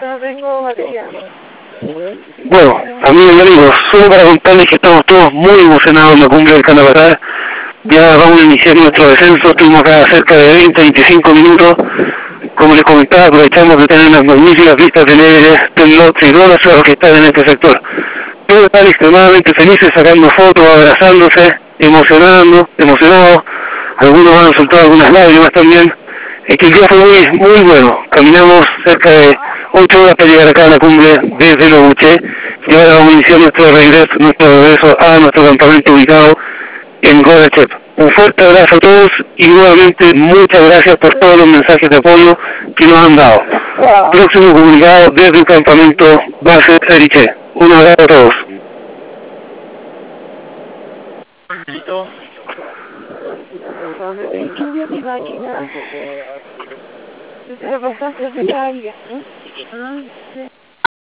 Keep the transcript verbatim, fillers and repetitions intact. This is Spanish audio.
Bueno, amigos y amigos, solo para contarles que estamos todos muy emocionados en la cumbre del Canapatá. Ya vamos a iniciar nuestro descenso, estuvimos acá cerca de veinte a veinticinco minutos. Como les comentaba, aprovechamos de tener unas magníficas vistas de Everest, Temlote y todos los cerros que están en este sector. Todos están extremadamente felices, sacando fotos, abrazándose, emocionando, emocionados. Algunos han soltado algunas lágrimas también. Es que el día fue muy, muy bueno. Caminamos cerca de ocho horas para llegar acá a la cumbre desde Lobuché y ahora vamos a iniciar nuestro regreso, nuestro regreso a nuestro campamento ubicado en Gorachep. Un fuerte abrazo a todos y nuevamente muchas gracias por todos los mensajes de apoyo que nos han dado. Próximo comunicado desde el campamento base Eriché. Un abrazo a todos. Es bastante